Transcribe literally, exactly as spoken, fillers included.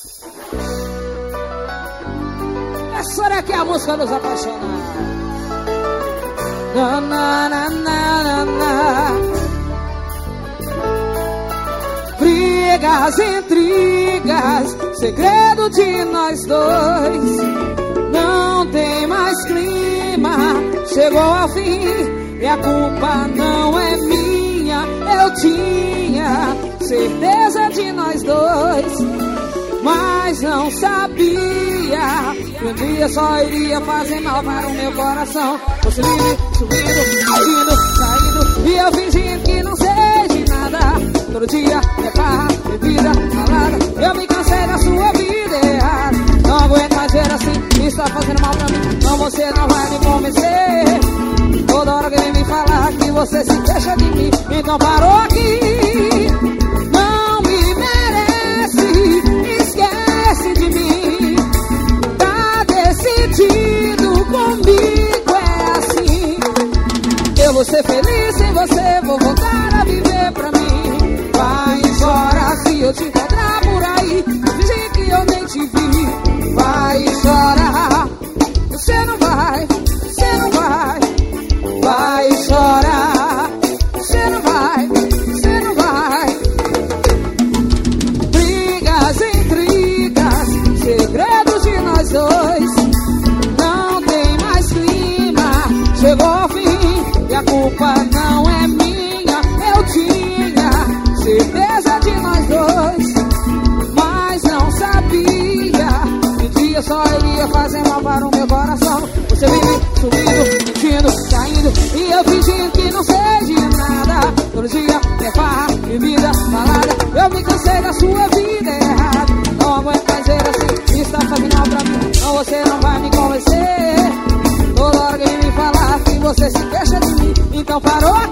Essa é que é a música dos apaixonados. Na, na, na, na, na. Brigas, intrigas, segredo de nós dois. Não tem mais clima, chegou ao fim. E a culpa não é minha. Eu tinha certeza de nós dois, mas não sabia que um dia só iria fazer mal para o meu coração. Você vive subindo, subindo, saindo, e eu fingindo que não sei de nada. Todo dia é farra, bebida, balada. Eu me cansei da sua vida errada. Não aguento mais ver assim, está fazendo mal pra mim. Não, você não vai me convencer. Toda hora que vem me falar que você se deixa de mim, então parou aqui. Não me merece, esquece de mim. Tá decidido comigo, é assim. Eu vou ser feliz sem você, vou voltar a viver pra mim. Vai embora se eu te encontrar por aí, fingir que eu nem te vi. Vai chorar, você não vai, você não vai. Vai chorar, você não vai, você não vai. Brigas, intrigas, segredos de nós dois. Não tem mais clima, chegou ao fim. E a culpa não é minha. Eu tinha certeza de nós dois, mas não sabia que um dia só iria fazer mal para o meu coração. Você vive subindo, mentindo, saindo, e eu fingindo que não sei de nada. Todo dia é farra, bebida, balada. Eu me cansei da sua vida errada. Não aguento mais ser assim, está fazendo mal pra mim. Não, você não vai me convencer. Toda hora que me falar que você se deixa de mim, então parou.